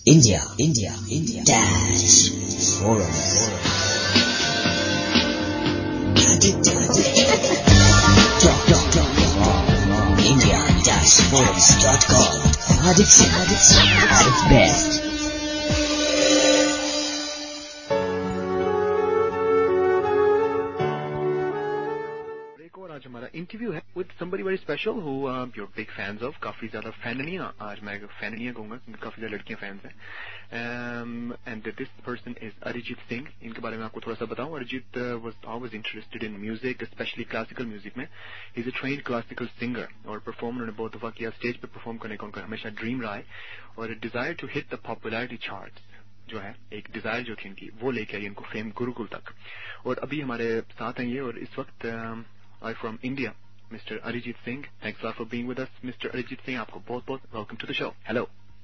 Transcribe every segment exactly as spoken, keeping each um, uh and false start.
India, India, India, Dash Forum. Talk, talk, talk, India Dash Forums dot com. Addiction, addiction at its best. आज हमारा interview है with somebody very special who you are big fans of. काफी ज्यादा फैननियां, आज मैं फैननियां कहूंगा क्योंकि काफी ज्यादा लड़कियां फैंस हैं. And this person is Arijit Singh. इनके बारे में आपको थोड़ा सा बताऊं. Arijit was always interested in music, specially classical music में. He is a trained classical singer और परफॉर्म उन्होंने बहुत दफा किया. स्टेज पे परफॉर्म करने का उनका हमेशा ड्रीम रहा है और desire to hit the popularity charts जो है, एक डिजायर जो थी इनकी, वो लेके आई इनको फेम गुरुकुल तक. और अभी हमारे साथ हैं ये. और इस वक्त I from India mister Arijit Singh. Thanks lot for being with us mister Arijit Singh. आपको बहुत बहुत welcome to the show. Hello.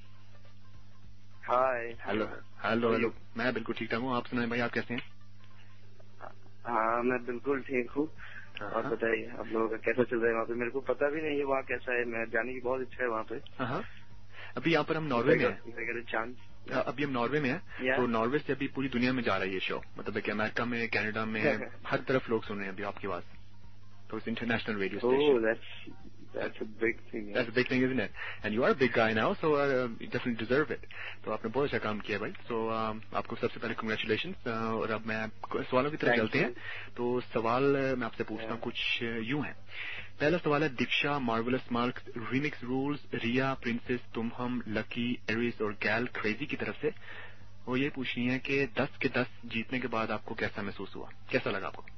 Hi. Hello hello hello. मैं बिल्कुल ठीक ठाक हूँ. आप सुनाए भाई, आप कैसे हैं? हाँ, मैं बिल्कुल ठीक हूँ. और बताइए आप लोगों का कैसा चल रहा है वहाँ पे? मेरे को पता भी नहीं है वहाँ कैसा है. मैं जाने की बहुत इच्छा है वहाँ पे. हाँ, अभी यहाँ पर हम नॉर्वे में हैं. चांस अभी हम नॉर्वे में हैं. तो नॉर्वे से अभी पूरी दुनिया में जा रहा है ये शो. मतलब कि अमेरिका में, कनाडा में, हर तरफ लोग सुन रहे हैं अभी आपकी आवाज. So it's international radio station. Oh, that's that's a big thing. Yeah. That's a big thing, isn't it? And you are a big guy now, so uh, you definitely deserve it. तो आपने बहुत अच्छा काम किया भाई. So uh, आपको सबसे पहले congratulations. uh, और अब मैं सवालों की तरफ चलते हैं. तो सवाल मैं आपसे पूछता हूँ कुछ यूं है. पहला सवाल है Diksha, marvellous marks, remix rules, Riya, princess, तुम हम, लकी, एरिस और गैल क्रेजी की तरफ से वो ये पूछनी है कि दस के दस जीतने के बाद आपको कैसा महसूस हुआ, कैसा लगा आपको?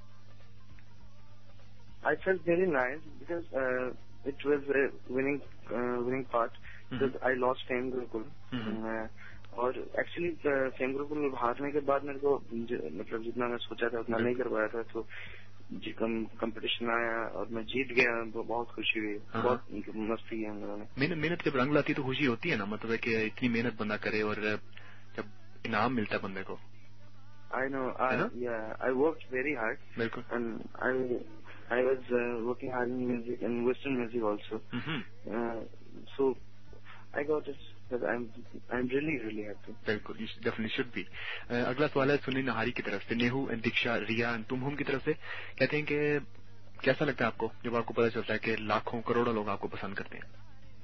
I felt very nice because uh, it was a winning uh, winning part because mm-hmm. I lost Fame Gurukul. Mm-hmm. uh, और एक्चुअली फेम गुरुकुल में हारने के बाद मेरे को मतलब जितना मैं सोचा था उतना नहीं कर पाया था. तो जी कम कंपटीशन आया और मैं जीत गया. तो बहुत खुशी हुई. बहुत मस्ती की हम लोगों ने. मेहनत मेहनत जब रंग लाती तो खुशी होती है ना. मतलब है कि इतनी मेहनत बंदा करे और जब इनाम मिलता है बंदे को. I know. I, yeah, I worked very hard. बिल्कुल. And I I was uh, working hard in music and Western music also. Mm-hmm. Uh, so I got it. But I'm I'm really really happy. बिल्कुल, you definitely should be. uh, अगला सवाल है सुनील नहारी की तरफ से. नेहू, दीक्षा, रिया, तुम हम की तरफ से कहते हैं कि कैसा लगता है आपको जब आपको पता चलता है कि लाखों करोड़ों लोग आपको पसंद करते हैं?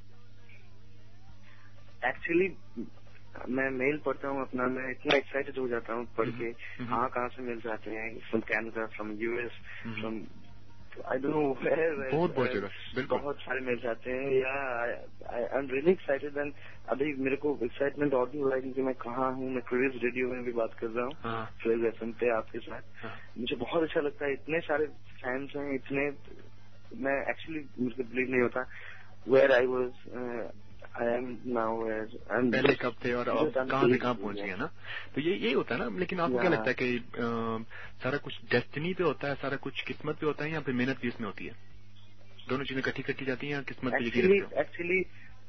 एक्चुअली मैं मेल पढ़ता हूँ अपना. मैं इतना एक्साइटेड हो जाता हूँ पढ़ के. हाँ, कहाँ से मिल जाते हैं. From Canada, from US, from I don't know where. बहुत बहुत जगह बिल्कुल बहुत सारे मिल जाते हैं. Yeah I am really excited. And अभी मेरे को एक्साइटमेंट और भी हो रहा है क्योंकि मैं कहाँ हूँ. मैं क्रेज रेडियो में भी बात कर रहा हूँ, क्रेज एफएम पे आपके साथ. मुझे बहुत अच्छा लगता है. इतने सारे फैंस हैं, इतने. मैं एक्चुअली मुझे बिलीव नहीं होता where I was I am now where I'm पहले कब थे और अब कहाँ से कहाँ पहुंच गए ना. तो ये यही होता है ना. लेकिन आपको क्या लगता है कि आ, सारा कुछ डेस्टिनी पे होता है, सारा कुछ किस्मत पे होता है या फिर मेहनत भी इसमें होती है? दोनों चीजें इकट्ठी इकट्ठी जाती हैं या किस्मत पे यकीन रखते हो? Actually,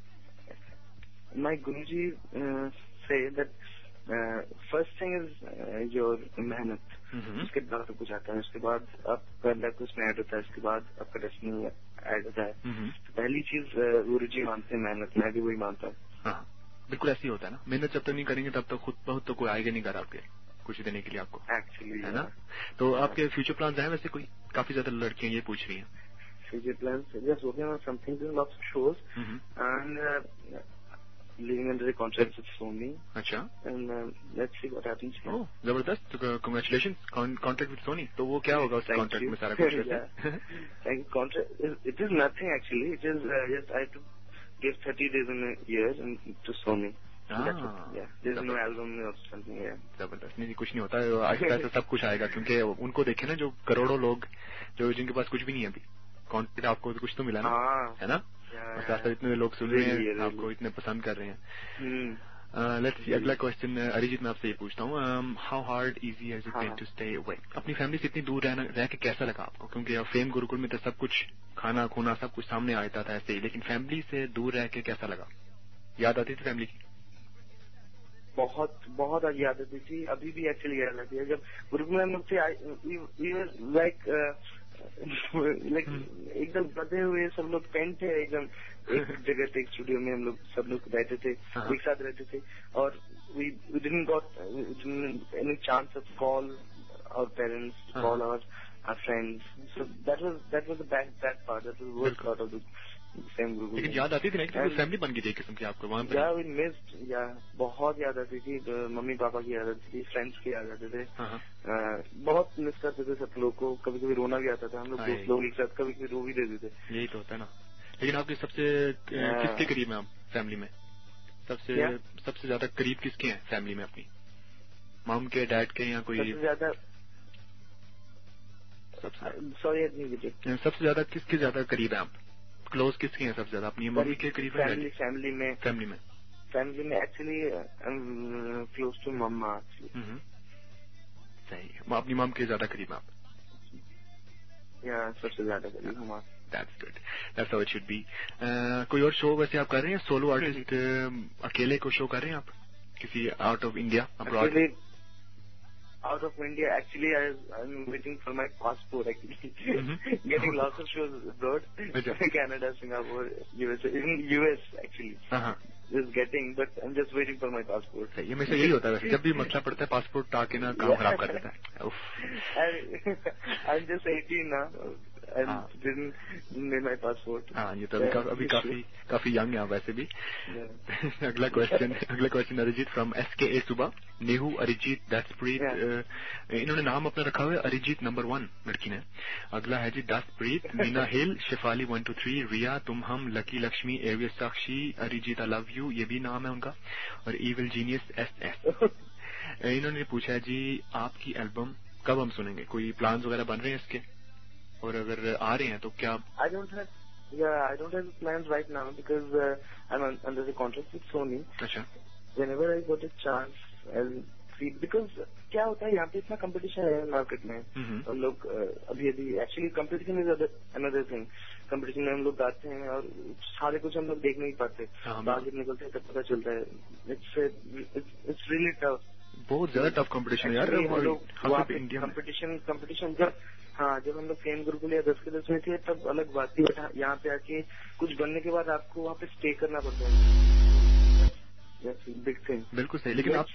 my Guruji uh, say that uh, first thing is uh, your मेहनत. उसके बाद तो कुछ आता है. उसके बाद आपका लक उसमें ऐड होता है. उसके बाद आपका डेस्टिनी ऐड होता है. तो पहली चीज गुरुजी मानते हैं मेहनत. मैं भी वही मानता हूँ. हाँ, बिल्कुल ऐसे ही होता है ना. मेहनत जब तक नहीं करेंगे तब तक खुद बहुत तो कोई आएगा नहीं घर आपके कुछ देने के लिए आपको. एक्चुअली है ना. तो आपके फ्यूचर प्लान्स हैं वैसे कोई? काफी ज्यादा लड़कियां ये पूछ रही हैं. Future plans just working on something, doing lots of shows and living under a contract with Sony. अच्छा. And uh, let's see what happens. Oh, जबरदस्त. Congratulations. Contract with Sony. तो वो क्या होगा उस contract में सारा कुछ वैसे? Thank contract. It is nothing actually. It is uh, just I have to give thirty days in a year and to Sony. हाँ. Yeah. There's no album or something. Yeah. जबरदस्त. नहीं कुछ नहीं होता. आहिस्ता आहिस्ता सब कुछ आएगा क्योंकि उनको देखे ना जो करोड़ों लोग जो जिनके पास कुछ भी नहीं है अभी. कॉन्ट्रैक्ट आपको कुछ तो मिला ना. है ना. और साथ साथ इतने लोग सुन रहे हैं, आपको इतने पसंद कर रहे हैं. लेट्स सी अगला क्वेश्चन. अरिजीत मैं आपसे ये पूछता हूँ, how hard easy has it been to stay away? अपनी फैमिली से इतनी दूर रहना रह के कैसा लगा आपको? क्योंकि फेम गुरुकुल में तो सब कुछ खाना खूना सब कुछ सामने आता था ऐसे ही, लेकिन फैमिली से दूर रह के कैसा लगा? याद आती थी फैमिली की? बहुत बहुत याद आती थी. अभी भी एक्चुअली याद आती है. जब गुरुकुल में हम लोग थे लाइक लाइक एकदम बधे हुए सब लोग पेन थे एकदम। एक जगह थे, एक स्टूडियो में हम लोग सब लोग रहते थे, एक साथ रहते थे, और we we didn't got uh, any chance of call our parents, uh-huh. call our our friends. So that was that was the bad bad part. That was the worst part of the same group. लेकिन याद आती थी ना कि family बन गई थी किस्म की आपको वहाँ पे? Yeah, we missed. Yeah, बहुत याद आती थी, मम्मी पापा की याद आती थी, फ्रेंड्स की याद आते थे। uh-huh. uh, बहुत मिस करते थे सब लोग को। कभी कभी रोना भी आता था, हम लोग दोस्त लोग एक साथ कभी कभी रो भी देते थे। यही तो होता है ना। लेकिन आपके सबसे yeah. किसके करीब हैं आप फैमिली में? सबसे yeah? सबसे ज्यादा करीब किसके हैं फैमिली में अपनी? मॉम के, डैड के, या कोई सबसे ज्यादा? सॉरी, सबसे ज्यादा किसके ज्यादा करीब है आप? क्लोज किसके हैं सबसे ज्यादा? अपनी मम्मी के करीब है? फैमिली फैमिली में फैमिली में फैमिली में एक्चुअली क्लोज टू मम्मा। सही है, अपनी मॉम के ज्यादा करीब आप? या सबसे ज्यादा करीब मम्मा। That's good. That's how it should be. uh, कोई और शो वैसे आप कर रहे हैं? सोलो आर्टिस्ट अकेले को शो कर रहे हैं आप किसी out of India, abroad? Out of India, actually, I, I'm waiting for my passport. Actually, mm-hmm. getting lots of shows abroad, Canada, Singapore, U S A, even U S actually. Uh-huh. Just getting, but I'm just waiting for my passport. ये हमेशा यही होता है वैसे, जब भी मसला पड़ता है पासपोर्ट आके ना काम खराब कर देता है। I'm just eighteen now. And हाँ. didn't need my passport. हाँ, ये तो अभी, yeah, अभी काफी काफी यंग है वैसे भी। yeah. अगला क्वेश्चन अगला क्वेश्चन अरिजीत फ्रॉम एस के ए सुबह। नेहू अरिजीत दसप्रीत, yeah. इन्होंने नाम अपना रखा हुआ है अरिजीत नंबर वन लड़की ने। अगला है जी Daspreet, Meena hill, Shefali one two three, Riya, तुम हम, लकी लक्ष्मी, एवियस Sakshi, Arijit I love you, ये भी नाम है उनका, और इविल जीनियस एस एस। इन्होंने पूछा है जी आपकी एल्बम कब हम सुनेंगे? कोई प्लान्स वगैरह बन रहे हैं इसके, और अगर आ रहे हैं तो क्या? I don't have, yeah, I don't have plans right now because uh, I'm un, under the contract with Sony. अच्छा. Whenever I got a chance, I'll see, because क्या होता है यहाँ पे इतना कंपटीशन है मार्केट में। mm-hmm. और लोग अभी अभी actually competition is another thing. Competition में हम लोग गाते हैं और सारे कुछ हम लोग देख नहीं पाते, बाहर जब निकलते हैं तब पता चलता है। इट्स इट्स रियली टफ, बहुत ज्यादा टफ कंपटीशन यार। हम लोग कंपटीशन कंपटीशन जब हाँ जब हम लोग फेम गुरुकुल या दस के दस में थे तब अलग बात थी, बट यहाँ पे आके कुछ बनने के बाद आपको वहाँ पे स्टे करना पड़ता है। Big thing. बिल्कुल सही। लेकिन आप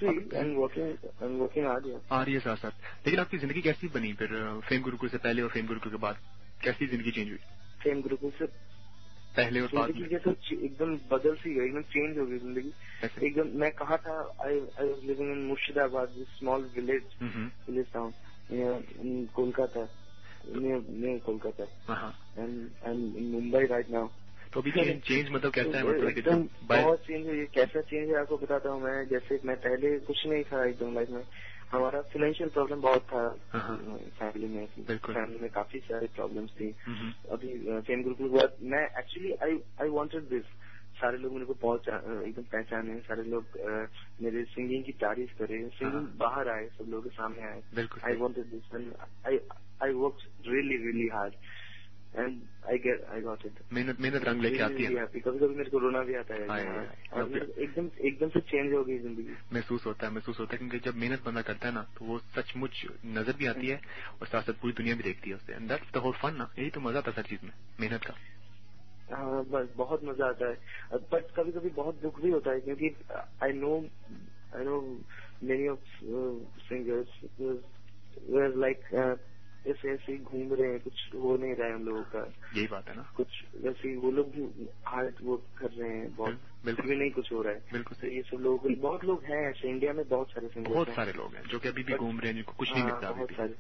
वर्किंग आ रही आ रही है साथ साथ। लेकिन आपकी जिंदगी कैसी बनी फिर फेम गुरुकुल से पहले और फेम गुरुकुल के बाद? कैसी जिंदगी चेंज हुई? फेम गुरुकुल से पहले और बाद में जैसे एकदम बदल सी गई, एकदम चेंज हो गई जिंदगी एकदम। मैं कहा था, I I was living in Murshidabad, small village village town, Kolkata, near near Kolkata, uh-huh. and and in Mumbai right now. तो अभी चेंज मतलब कैसा है? मतलब एकदम बहुत चेंज है। कैसा चेंज है आपको बताता हूँ मैं। जैसे मैं पहले कुछ नहीं था एकदम लाइफ में, हमारा फाइनेंशियल प्रॉब्लम बहुत था फैमिली में। फैमिली में काफी सारी प्रॉब्लम्स थी। अभी फेम गुरुकुल के बाद मैं actually I I wanted this, सारे लोग मेरे को बहुत एकदम पहचाने, सारे लोग मेरे सिंगिंग की तारीफ करें, सिंगिंग बाहर आए, सब लोगों के सामने आए। I wanted this and I I worked really really hard and I get I got it. मेहनत मेहनत रंग लेके आती है। कभी कभी मेरे को रोना भी आता है और एकदम एकदम से चेंज हो गई जिंदगी। महसूस होता है महसूस होता है क्योंकि जब मेहनत बंदा करता है ना तो वो सचमुच नजर भी आती है और साथ साथ पूरी दुनिया भी देखती है उससे। And that's the whole fun ना, यही तो मजा आता है हर चीज में, मेहनत का। हाँ बस बहुत मजा आता है, बट कभी कभी बहुत दुख भी होता है क्योंकि I know I know many of singers were like ऐसे ऐसे ही घूम रहे हैं, कुछ हो नहीं रहा है हम लोगों का। यही बात है ना, कुछ वैसे वो लोग भी हार्ड वर्क कर रहे हैं बहुत, बिल्कुल भी नहीं कुछ हो रहा है। बिल्कुल तो ये सब लोग, बहुत लोग हैं ऐसे इंडिया में, बहुत सारे सिंगर्स, बहुत सारे लोग हैं जो कि अभी भी घूम रहे हैं, जिनको कुछ नहीं मिलता। बहुत सारे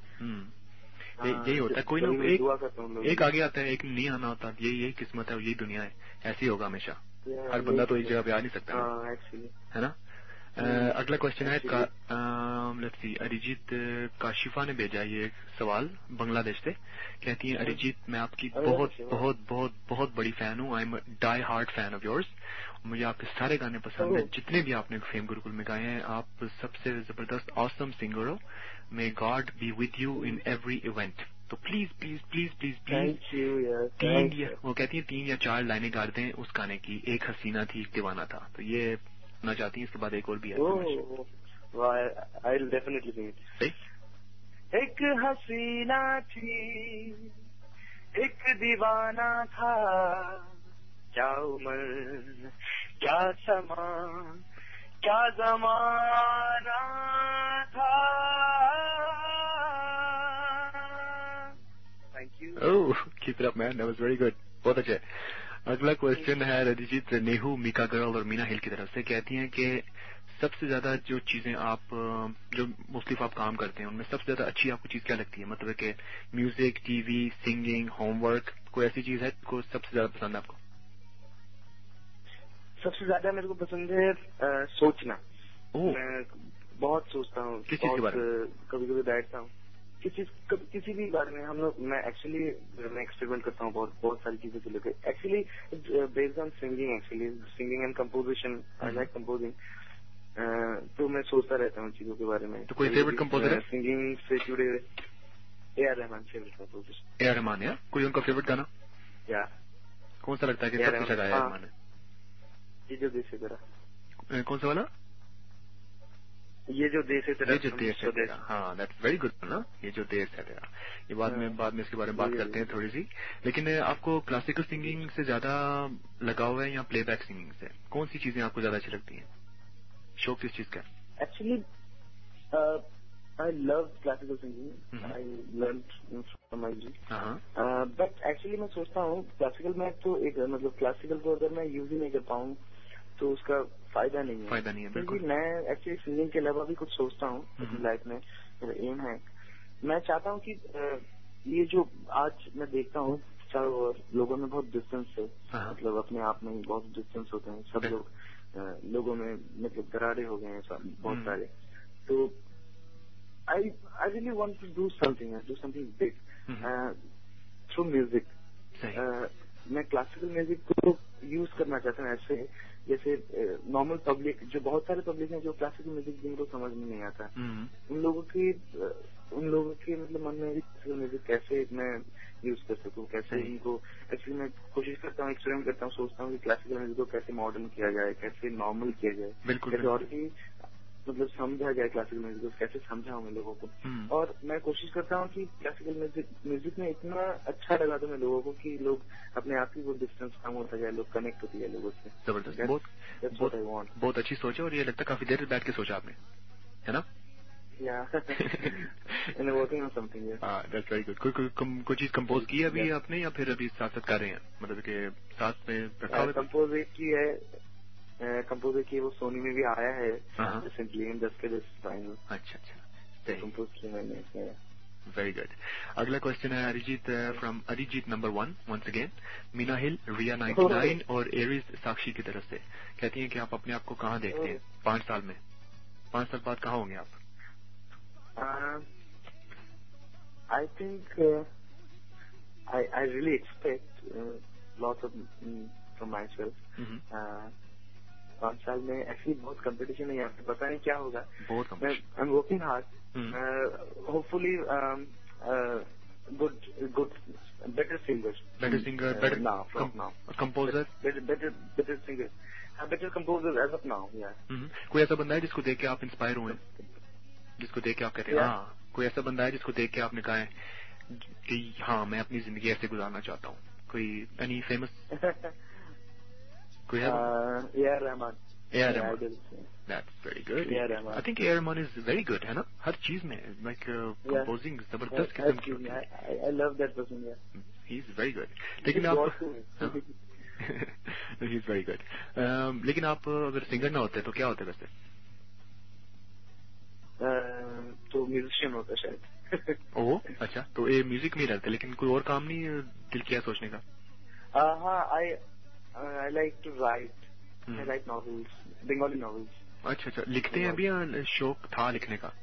यही होता है, कोई ना एक एक आगे आता है, एक नहीं आना होता। यही यही किस्मत है, यही दुनिया है, ऐसे ही होगा हमेशा। हर बंदा तो एक जगह पे आ नहीं सकता, है ना। अगला क्वेश्चन है का, लेट्स सी, अरिजीत काशिफा ने भेजा ये सवाल बांग्लादेश से। कहती है, अरिजीत मैं आपकी बहुत बहुत बहुत बहुत बड़ी फैन हूँ। I am die hard fan of yours. मुझे आपके सारे गाने पसंद है, जितने भी आपने फेम गुरुकुल में गाए हैं। आप सबसे जबरदस्त ऑसम सिंगर हो। May God be with you in every event. तो please please please please please तीन या वो कहती है तीन या चार लाइनें गा दें उस गाने की। एक हसीना थी एक दीवाना था। तो ये सुनना चाहती है, इसके बाद एक और भी है। I will definitely sing it. एक हसीना थी एक दीवाना था, क्या उम्र क्या समा क्या जमाना था. Thank you. Oh, keep it up man, that was very good. बहुत अच्छे. अगला क्वेश्चन है अरिजीत नेहू मीका गर्ल और मीना हिल की तरफ से. कहती हैं कि सबसे ज्यादा जो चीजें आप जो मुख्तलिफ आप काम करते हैं उनमें सबसे ज्यादा अच्छी आपको चीज क्या लगती है? मतलब कि म्यूजिक, टीवी, सिंगिंग, होमवर्क, कोई ऐसी चीज है को सबसे ज्यादा पसंद है आपको? सबसे ज्यादा मेरे को पसंद है आ, सोचना. ओह, मैं बहुत सोचता हूँ. किस चीज के बारे में? कभी कभी बैठता हूँ किसी कभी, किसी भी बारे में. हम लोग मैं एक्चुअली मैं एक्सपेरिमेंट करता हूँ बहुत बहुत सारी चीजों को लेकर. Actually based on singing, actually singing and composition. I like composing. तो मैं सोचता रहता हूँ चीजों के बारे में. तो कोई फेवरेट कंपोजर है? सिंगिंग से जुड़े हुए A R Rahman favourite composer. A R Rahman है? कोई उनका फेवरेट गाना? या कौन सा लगता है कि सबसे अच्छा गाया है रहमान ने? ये जो देश है तेरा. कौन सा वाला? ये जो देश है तेरा. ये जो देश है तेरा. हाँ, दैट्स वेरी गुड ना. ये जो देश है तेरा. ये बाद में बाद में इसके बारे में बात करते हैं थोड़ी सी. लेकिन आपको क्लासिकल सिंगिंग से ज्यादा लगाव है या प्लेबैक सिंगिंग से? कौन सी चीजें आपको ज्यादा अच्छी लगती हैं? शौक किस चीज का? Actually I love classical singing. I learn from my जी. बट एक्चुअली मैं सोचता हूँ क्लासिकल में तो एक मतलब क्लासिकल को अगर मैं यूज ही नहीं कर पाऊँ तो उसका फायदा नहीं है. फायदा नहीं है, बिल्कुल. मैं एक्चुअली सिंगिंग के अलावा भी कुछ सोचता हूँ अपनी लाइफ में. मेरा एम है, मैं चाहता हूँ कि ये जो आज मैं देखता हूँ चारों ओर लोगों में बहुत डिस्टेंस है. मतलब अपने आप में बहुत डिस्टेंस होते हैं सब लोग. लोगों में मतलब दरारे हो गए हैं बहुत सारे. तो I I really want to do something do something big through music. मैं क्लासिकल म्यूजिक को यूज करना चाहता हूँ ऐसे जैसे नॉर्मल पब्लिक जो बहुत सारे पब्लिक हैं जो क्लासिकल म्यूजिक जिनको समझ में नहीं आता. उन लोगों की उन लोगों के मतलब मन में क्लासिकल म्यूजिक कैसे मैं यूज कर सकूँ, कैसे इनको. एक्चुअली मैं कोशिश करता हूँ, एक्सपेरिमेंट करता हूँ, सोचता हूँ कि क्लासिकल म्यूजिक को कैसे मॉडर्न किया जाए, कैसे नॉर्मल किया जाए, कैसे और भी मतलब समझा जाए क्लासिकल म्यूजिक को, कैसे समझाऊं मैं लोगों को. और मैं कोशिश करता हूँ कि क्लासिकल म्यूजिक म्यूजिक में इतना अच्छा लगा दूं मैं लोगों को कि लोग अपने आप ही वो डिस्टेंस कम होता जाए, लोग कनेक्ट होते जाए लोगों से. जबरदस्त. बहुत बहुत बहुत अच्छी सोच है और ये लगता है काफी देर बैठ के सोचा आपने, है ना? And working on something. हाँ, that's very good. कोई कोई कोई चीज कंपोज की है अभी आपने या फिर अभी साथ साथ कर रहे हैं? मतलब कि साथ में रखा हुआ? कंपोज एक की है, कंपोज की वो सोनी में भी आया है रिसेंटली इन दस के दस फाइनल. अच्छा अच्छा, कंपोज की मैंने. Very good. अगला क्वेश्चन है Arijit from Arijit number one once again. Meena hill, Riya ninety nine और एरिस साक्षी की तरफ से. कहती हैं कि आप अपने आप को कहाँ देखते हैं पांच साल में? पांच साल बाद कहाँ होंगे आप? I think uh, I I really expect uh, lots of mm, from myself. पाँच साल में एक्चुअली बहुत कंपटीशन है यहाँ पे, पता नहीं क्या होगा. बहुत competition. I am working hard. Hopefully good good better singer. Better singer, better now from now. Composer. Better better better singer, better composer as of now. या कोई ऐसा बंदा है जिसको देख के आप इंस्पायर हुए, जिसको देख के आप कहते हैं हाँ? कोई ऐसा बंदा है जिसको देख के आपने कहा है कि हाँ मैं अपनी जिंदगी ऐसे गुजारना चाहता हूँ? कोई एनी फेमस कोई है? A R Rahman. A R Rahman. That's very good. I think A R Rahman is very good, है ना? हर चीज में लाइक कंपोजिंग जबरदस्त किस्म की होती है. I love that person. He is very good. लेकिन आप ही इज वेरी गुड. लेकिन आप अगर सिंगर ना होते तो क्या होते वैसे? तो म्यूजिशियन होता शायद. ओह अच्छा, तो ये म्यूजिक में रहते लेकिन कोई और काम नहीं दिल किया सोचने का? हाँ, I I like to write. I write novels, Bengali novels. अच्छा अच्छा, लिखते हैं अभी या शौक था लिखने का?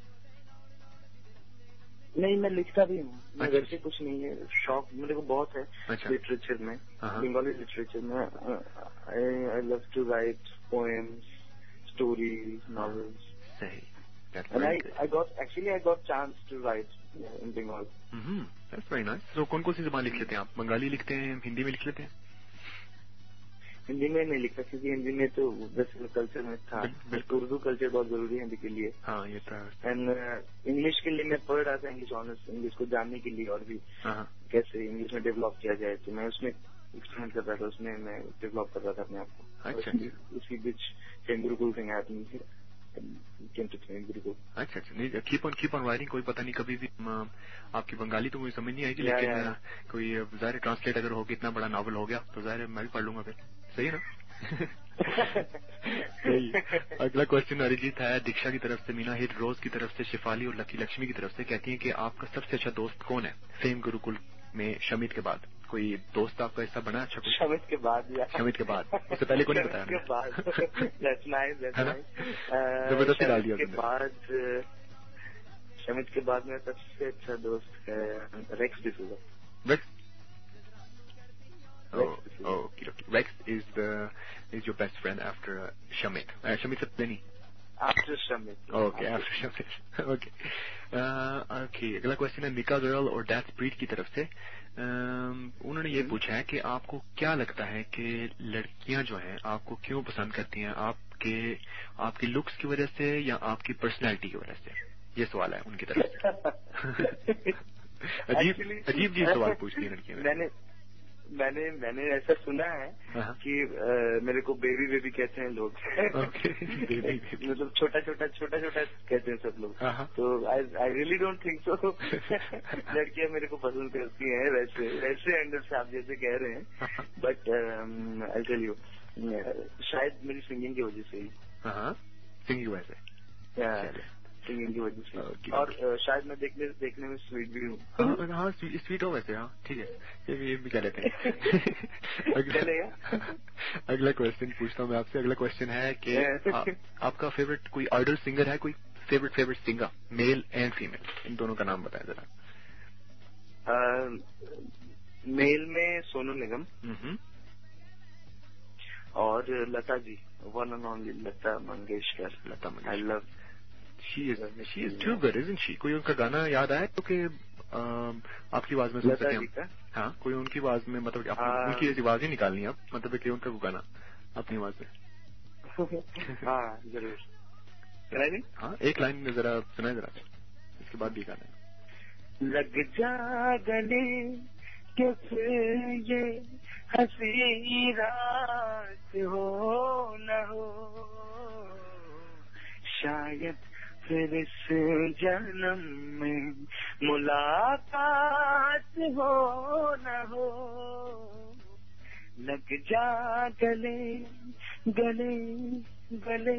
नहीं, मैं लिखता भी हूँ. मैं वैसे कुछ नहीं है, शौक मेरे को बहुत है. लिटरेचर में, बंगाली लिटरेचर में I love to write poems, stories, novels. सही. And I, I got actually I got chance to write in Bengal. Mm-hmm. That's very nice. So कौन कौन सी ज़बान लिख लेते हैं आप? बंगाली लिखते हैं, हिंदी में लिख लेते हैं? हिंदी में नहीं लिखा क्योंकि हिंदी में तो वैसे कल्चर में था, बिल्कुल उर्दू कल्चर बहुत जरूरी है हिंदी के लिए। हाँ ये था। एंड इंग्लिश के लिए मैं पढ़ रहा था, इंग्लिश ऑनर्स, इंग्लिश को जानने के लिए और भी कैसे इंग्लिश में डेवलप किया जाए, तो मैं उसमें एक्सपेरिमेंट कर रहा था, उसमें मैं डेवलप कर रहा था अपने आप को। अच्छा। उसी बीच same Gurukul thing happening here, came to same Gurukul. अच्छा अच्छा, नहीं keep on keep on writing, कोई पता नहीं कभी भी आपकी बंगाली तो मुझे समझ नहीं आएगी, लेकिन या, या, कोई ज़ाहिर ट्रांसलेट अगर होगी, इतना बड़ा नावल हो गया तो ज़ाहिर मैं भी पढ़ लूंगा फिर, सही है ना? सही। अगला क्वेश्चन अरिजीत है दीक्षा की तरफ से, मीना हिट रोज की तरफ से, शिफाली और लकी लक्ष्मी की तरफ से। कहती हैं कि आपका सबसे अच्छा दोस्त कौन है फेम गुरुकुल में शमित के बाद? कोई दोस्त आपका ऐसा बना अच्छा? कुछ शमित के बाद या शमित के बाद, उससे पहले को नहीं बताया के बाद that's nice, that's nice। जबरदस्ती डाल दिया के बाद शमित के बाद मेरा सबसे अच्छा दोस्त है Rex D'Souza. Rex Oh, oh, okay, okay. Rex is the is your best friend after uh, Shamit. Uh, Shamit से पहले नहीं? After Shamit. Oh, okay, after, after Shamit. Okay. Uh, okay. अगला क्वेश्चन है मिका गर्ल और दैट्स प्रीत की तरफ से। um, उन्होंने ये पूछा है कि आपको क्या लगता है कि लड़कियां जो हैं आपको क्यों पसंद करती हैं, आपके आपकी लुक्स की वजह से या आपकी पर्सनैलिटी की वजह से? ये सवाल है उनकी तरफ से। अजीब अजीब जी सवाल पूछती है लड़कियां। मैंने मैंने मैंने ऐसा सुना है कि आ, मेरे को बेबी बेबी कहते हैं लोग। मतलब छोटा छोटा छोटा छोटा कहते हैं सब लोग। तो I I really don't think so लड़कियां मेरे को पसंद करती हैं वैसे वैसे अंदर से आप जैसे कह रहे हैं, बट आई टेल यू शायद मेरी सिंगिंग की वजह से ही। सिंगिंग की वजह से, सिंगिंग की वजह से, और शायद मैं देखने देखने में स्वीट भी हूँ। हाँ हाँ स्वीट हो वैसे। हाँ ठीक है, ये भी कह लेते हैं। अगला अगला क्वेश्चन पूछता हूँ मैं आपसे। अगला क्वेश्चन है कि आ, आपका फेवरेट कोई आइडल सिंगर है? कोई favourite favourite singer, male and female, इन दोनों का नाम बताएं जरा। मेल में सोनू निगम और Lata ji, one and only Lata Mangeshkar. Lata Mangeshkar, I love She is she is too good, isn't she? कोई उनका गाना याद आया तो कि आपकी आवाज में सुन सकते हैं? हाँ, कोई उनकी आवाज में, मतलब अपनी उनकी आवाज ही निकालनी है आप, मतलब कि उनका गाना अपनी आवाज में। हाँ जरूर। हाँ एक लाइन जरा सुनाए जरा, इसके बाद भी गाना। लग जा गले के फिर ये हंसी रात हो न हो, शायद फिर इस जन्म में मुलाकात हो न हो, लग जा गले गले गले।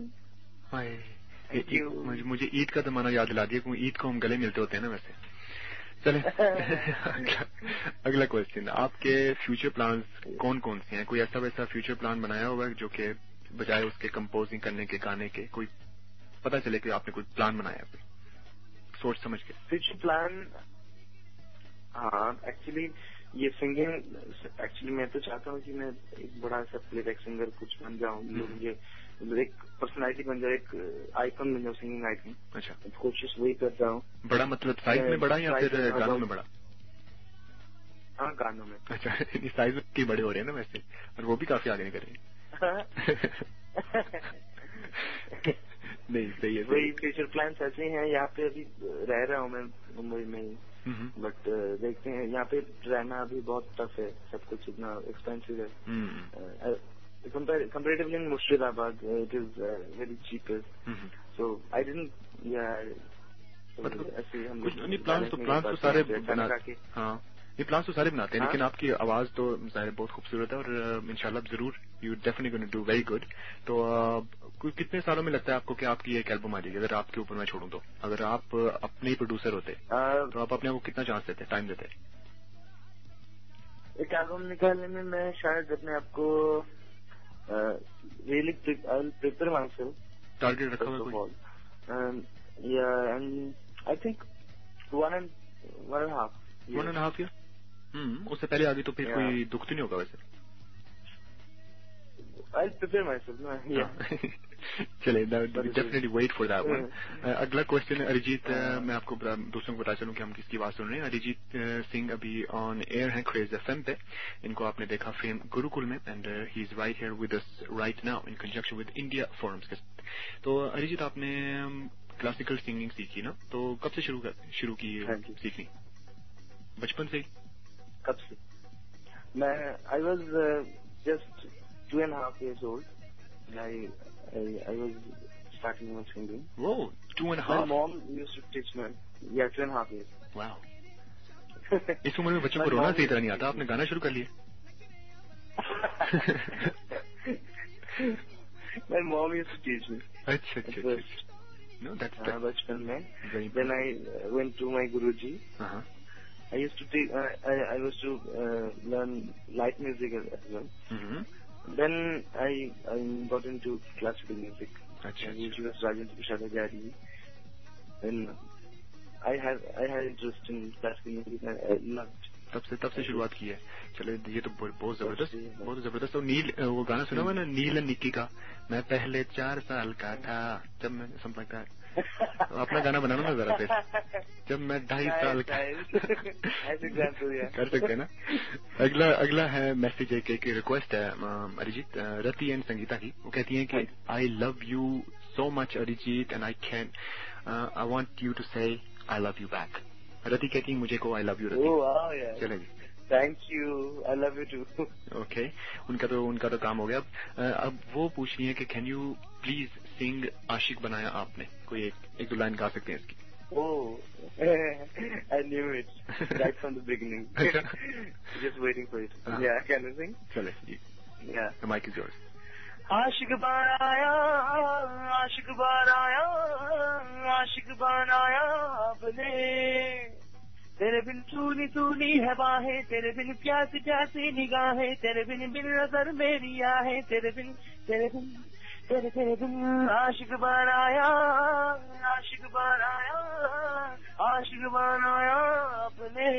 मुझे, मुझे ईद का जमाना याद दिला दिया, क्योंकि ईद को हम गले मिलते होते हैं ना वैसे। चले अगला, अगला क्वेश्चन, आपके फ्यूचर प्लान्स कौन कौन से हैं? कोई ऐसा वैसा फ्यूचर प्लान बनाया हुआ है जो कि बजाय उसके कंपोजिंग करने के, गाने के, कोई पता चले कि आपने कोई प्लान बनाया है सोच समझ के? फ्यूचर प्लान, हाँ एक्चुअली ये सिंगिंग, एक्चुअली मैं तो चाहता हूँ कि मैं एक बड़ा सा प्लेबैक सिंगर कुछ बन जाऊँ, मुझे एक पर्सनालिटी बन जाए, एक आइकन बन जाऊँ, सिंगिंग आइकन। अच्छा, कोशिश वही कर रहा हूँ। बड़ा मतलब साइज में बड़ा या फिर गानों में बड़ा? हाँ गानों में। अच्छा, साइज में की बड़े हो रहे हैं ना वैसे, और वो भी काफी आगे निकल रहे हैं। नहीं सही है, वही फ्यूचर प्लान ऐसे हैं। यहाँ पे अभी रह रहा हूँ मैं मुंबई में ही, बट देखते हैं, यहाँ पे रहना अभी बहुत टफ है, सब कुछ इतना एक्सपेंसिव है। Comparatively in Murshidabad it is very cheapest, so I didn't या ऐसे हम लोग प्लान तो प्लान तो सारे बना, हाँ ये प्लान तो सारे बनाते हैं, लेकिन आपकी आवाज तो जाहिर बहुत खूबसूरत है और इंशाल्लाह जरूर you definitely going to do very good. तो uh, कितने सालों में लगता है आपको कि आपकी एक एल्बम आ जाएगी? अगर आपके ऊपर मैं छोड़ूं तो, अगर आप अपने ही प्रोड्यूसर होते uh, तो आप अपने को कितना चांस देते, टाइम देते? एक एल्बम निकालने में मैं शायद अपने आप को really prepare myself. Target रखा हुआ कोई? या and I think one and one and half one and half year. Hmm उससे पहले आगे तो फिर yeah. कोई दुख तो नहीं होगा वैसे? I'll prepare myself, no? Yeah. चले, definitely wait for that one. अगला क्वेश्चन अरिजीत, मैं आपको दोस्तों को बता चलूं कि हम किसकी बात सुन रहे हैं. अरिजीत सिंह अभी ऑन एयर है क्रेज एफएम पे. इनको आपने देखा फेम गुरुकुल में, and he is right here with us right now in conjunction with India forums. तो अरिजीत, आपने क्लासिकल सिंगिंग सीखी ना, तो कब से शुरू शुरू की सीखनी? बचपन से? कब से? मैं I was just two and half years old. I I was starting my singing. वो two and half? My mom used to teach me. Yeah two and half years. Wow. इस उम्र में बच्चों को रोना सही तरह नहीं आता, आपने गाना शुरू कर लिया. My mom used to teach me. अच्छा अच्छा. No, that's uh, बचपन में. Then I uh, went to my Guruji. Uh-huh. I used to take, uh, I, I used to uh, learn light music as well. Mm-hmm. Then I I got into classical music. Achha. Which was Rajendra Prasad Ajari. Then I had I had interest in classical music and I loved. तब से तब से शुरुआत की है. चलो, ये तो बहुत जबरदस्त, बहुत जबरदस्त. तो नील, वो गाना सुना हुआ ना, नील निक्की का, मैं पहले चार साल का था जब मैं समझ लगता है. तो अपना गाना बनाना ना जरा फिर, जब मैं ढाई साल का. कर सकते हैं ना. अगला अगला है मैसेज, एक एक रिक्वेस्ट है अरिजीत, रति एंड संगीता की. वो कहती हैं कि I love you so much Arijit and I can I want you to say I love you back. Rati कहती है मुझे को आई लव यू रति. चलेगी. Thank you. I love you too. Okay. उनका तो उनका तो काम हो गया. अब अब वो पूछ रही है कि can you please sing Aashiq बनाया आपने. कोई एक एक दो लाइन गा सकते हैं इसकी? Oh, I knew it right from the beginning. Just waiting for it. Yeah, can you sing? चले. Yeah, the mic is yours. आशिक बनाया, आशिक बनाया, आशिक बनाया आपने. तेरे बिन सूनी सूनी है बाहें, तेरे बिन प्यासी प्यासी निगाहें, तेरे बिन बिन नजर मेरी आहें, तेरे बिन तेरे बिन तेरे तेरे बिन आशिक बनाया, आशिक बनाया, आशिक बनाया आपने.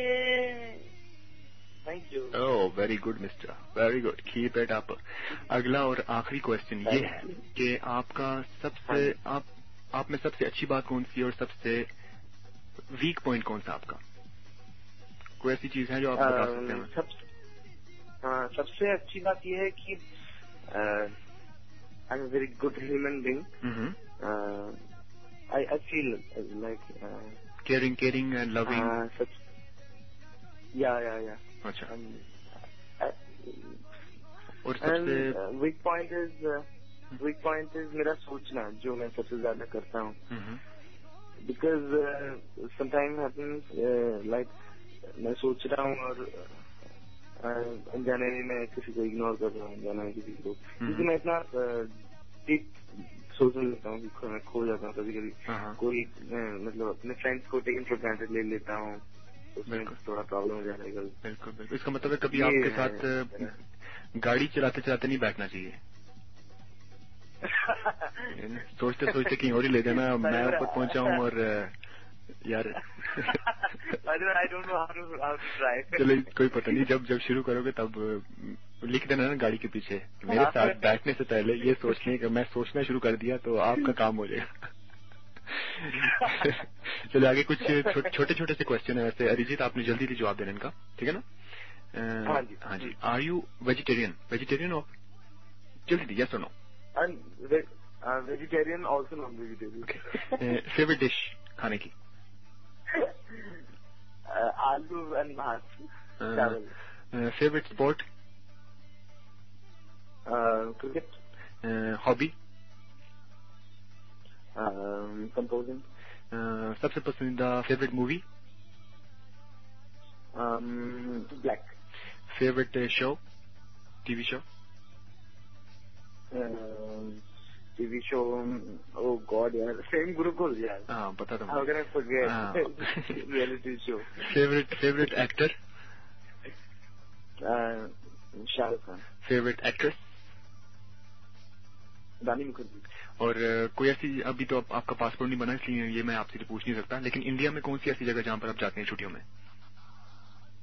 Thank you. Oh, very good mister, very good. Keep it up. अगला और आखिरी क्वेश्चन ये है कि आपका सबसे आप आप में सबसे अच्छी बात कौन सी और सबसे वीक पॉइंट कौन सा आपका? कोई ऐसी चीज है जो आप बता सकते हैं? सब, हाँ, सबसे अच्छी बात यह है कि I am very good human being. I I feel like caring caring and loving. Yeah yeah yeah. अच्छा. और सबसे weak point is weak point is मेरा सोचना, जो मैं सबसे ज्यादा करता हूँ. बिकॉज समटाइम हैपेंस लाइक मैं सोच रहा हूँ और अनजाने में मैं किसी को इग्नोर कर रहा हूँ, अनजाने में किसी को, क्योंकि मैं इतना डीप सोचने लगता हूँ कि मैं खो जाता हूँ कभी कभी. कोई मतलब अपने फ्रेंड्स को टेकन फॉर ग्रांटेड ले लेता हूँ, उसमें थोड़ा प्रॉब्लम हो जाता है. बिल्कुल बिल्कुल. इसका मतलब है कभी आपके साथ गाड़ी चलाते चलाते नहीं बैठना चाहिए. सोचते सोचते कहीं और ही ले जाना, मैं ऊपर पहुंचा हूँ और यार. I don't know how to how to drive. चलो, कोई पता नहीं, जब जब शुरू करोगे तब लिख देना ना गाड़ी के पीछे, मेरे साथ बैठने से पहले ये सोचने का मैं सोचना शुरू कर दिया तो आपका काम हो जाएगा. चलो आगे कुछ छोटे छोटे से क्वेश्चन है वैसे. अरिजीत, आपने जल्दी से जवाब देना इनका, ठीक है ना? हाँ जी. हाँ जी. Are you vegetarian? वेजिटेरियन हो? जल्दी, यस और no? Vegetarian, also non vegetarian. Favourite dish खाने की? आलू एंड भात, चावल. Favourite sport? Cricket. Hobby? Composing. सबसे पसंदीदा favourite movie? Black. Favourite show, TV show? TV show, O God यार, सेम गुरुकुल यार. हाँ, बता दो. How can I forget reality show. Favourite favourite actor? Shahrukh Khan. Favourite actress? Rani Mukherjee. और uh, कोई ऐसी, अभी तो आप, आपका पासपोर्ट नहीं बना इसलिए ये मैं आपसे पूछ नहीं सकता, लेकिन इंडिया में कौन सी ऐसी जगह जहाँ पर आप जाते हैं छुट्टियों में?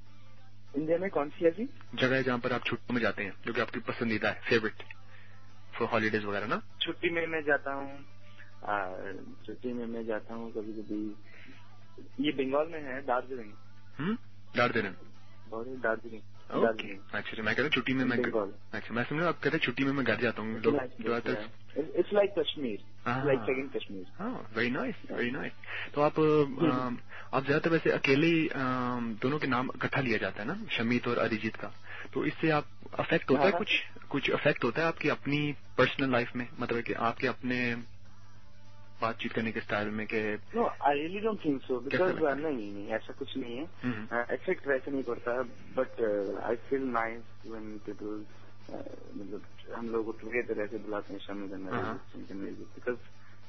इंडिया में कौन सी ऐसी जगह है जहाँ पर आप छुट्टियों में जाते हैं जो कि आपकी पसंदीदा है, फेवरेट फॉर हॉलीडेज वगैरह ना? छुट्टी में मैं जाता हूँ, छुट्टी में मैं जाता हूँ कभी कभी। ये बंगाल में है, दार्जिलिंग। हम्म, दार्जिलिंग, दार्जिलिंग। ओके, अच्छा अच्छा। मैं कहता छुट्टी में मैं, अच्छा मैं समझा आप कहते छुट्टी में मैं घर जाता हूँ। It's like Kashmir, like second Kashmir. हाँ, वेरी नाइस, वेरी नाइस। तो आप आप ज्यादातर वैसे अकेले दोनों के नाम इकट्ठा लिया जाता है ना, शमीत और अरिजीत का, तो इससे आप अफेक्ट होता है कुछ कुछ अफेक्ट होता है आपकी अपनी पर्सनल लाइफ में, मतलब कि आपके अपने बातचीत करने के स्टाइल में? के no, I really don't think so, because नहीं नहीं ऐसा कुछ नहीं है, इफेक्ट वैसे नहीं पड़ता, but I feel nice when people, मतलब हम लोग को टुगेदर ऐसे बुलाते हैं Shamid and, because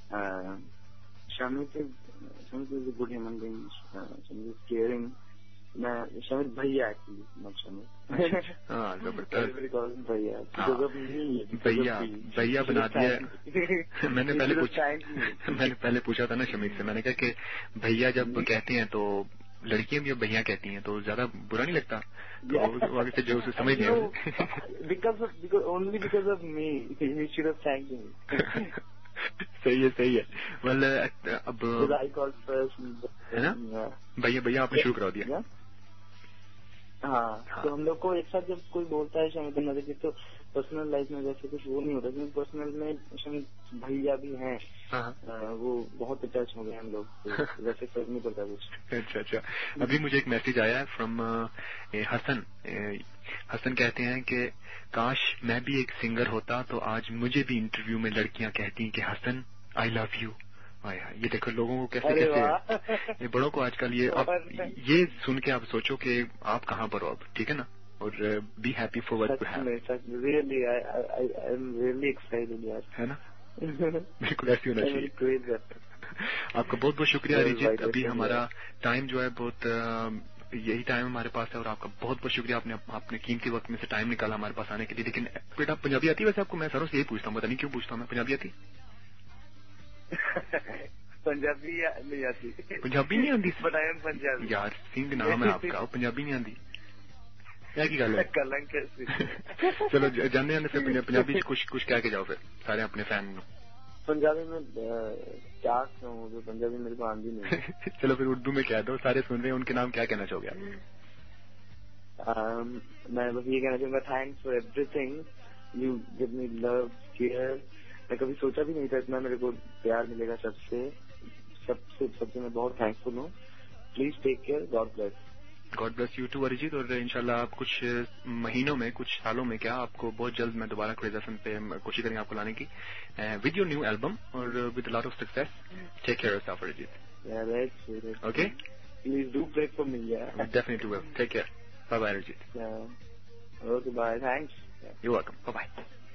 Shamid is Shamid is a good human being, Shamid is caring. मैं शामिद भैया एक्चुअली, नॉट शामिद। हाँ, जबरदस्त भैया, भैया भैया बना दिया। मैंने पहले पूछा मैंने पहले पूछा था ना शमीद से, मैंने कहा कि भैया जब कहते हैं तो लड़कियां भी अब भैया कहती हैं, तो ज्यादा बुरा नहीं लगता? तो आगे से जो उसे समझ नहीं, because only because of me he should have thanked me. सही है, सही है। वेल अब आई कॉल फर्स्ट, है ना, भैया भैया आपने शुरू करा दिया। हाँ, हाँ, तो हम लोग को एक साथ जब कोई बोलता है शामिद नजर, तो पर्सनल लाइफ में वैसे कुछ वो नहीं होता, क्योंकि पर्सनल में शामिद भैया भी हैं। हाँ, वो बहुत अटैच हो गए हम लोग, तो वैसे फर्क नहीं पड़ता कुछ। अच्छा अच्छा। अभी मुझे एक मैसेज आया है फ्रॉम हसन। हसन कहते हैं कि काश मैं भी एक सिंगर होता तो आज मुझे भी इंटरव्यू में लड़कियां कहती कि हसन आई लव यू। ये देखो लोगों को कैसे कैसे, ये बड़ों को आजकल ये आप ये सुन के आप सोचो कि आप कहाँ पर हो अब, ठीक है ना, और be happy for what you have. Really I am really excited यार, है ना। बिल्कुल ऐसी होना चाहिए। आपका बहुत बहुत शुक्रिया अरिजीत। अभी हमारा टाइम जो है बहुत यही टाइम हमारे पास है, और आपका बहुत बहुत शुक्रिया, आपने अपने कीमती वक्त में से टाइम निकाला हमारे पास आने के लिए। लेकिन बेटा पंजाबी आती है वैसे आपको? मैं सरों से यही पूछता हूँ, पता नहीं क्यों पूछता हूँ मैं, पंजाबी आती? पंजाबी नहीं आती। पंजाबी नहीं आती? बट आई एम पंजाबी यार, सिंह नाम है आपका, पंजाबी नहीं आती क्या की गल है? कलंक है। चलो जाने जाने फिर पंजाबी कुछ कुछ कह के जाओ फिर सारे अपने फैन को। पंजाबी में क्या कहूँ, जो पंजाबी मेरे को आंदी नहीं। चलो फिर उर्दू में कह दो, सारे सुन रहे हैं, उनके नाम क्या कहना चाहोगे आप? मैं बस ये कहना चाहूंगा, thanks for everything, you give me love, care. मैं कभी सोचा भी नहीं था इतना मेरे को प्यार मिलेगा सबसे, सबसे सबसे मैं बहुत थैंकफुल हूँ। Please take care, God bless. God bless you too Arijit, और इंशाल्लाह आप कुछ महीनों में, कुछ सालों में, क्या आपको बहुत जल्द मैं दोबारा क्रेज एफएम पे कोशिश करेंगे आपको लाने की विद योर न्यू एल्बम और with lot of success. Take care of Arijit. Okay, please do pray for me. Definitely will. Take care, bye bye Arijit. Okay, bye, thanks. You welcome, bye bye.